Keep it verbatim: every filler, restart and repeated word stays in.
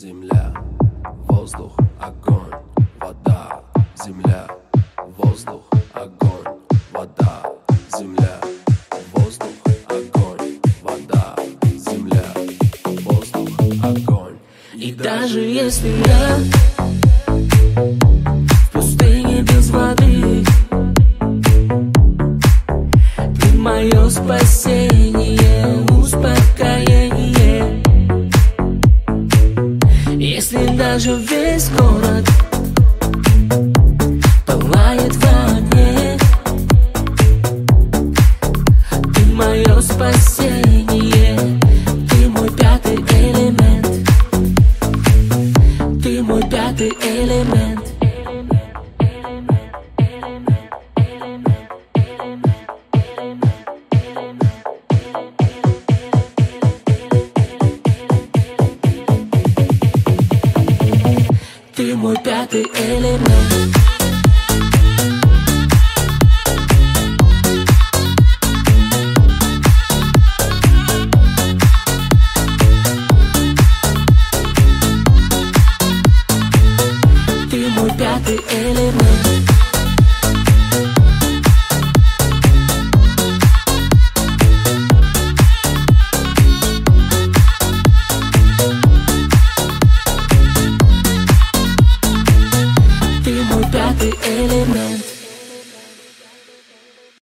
Земля, воздух, огонь, вода. Земля, воздух, огонь, вода. Земля, воздух, огонь, вода. Земля, воздух, огонь. И даже если я в пустыне без воды, ты мое спасение, успокоение. Если даже весь город пылает в огне, ты мое спасение, ты мой пятый элемент, ты мой пятый элемент. Ты мой пятый элемент. Ты мой пятый элемент.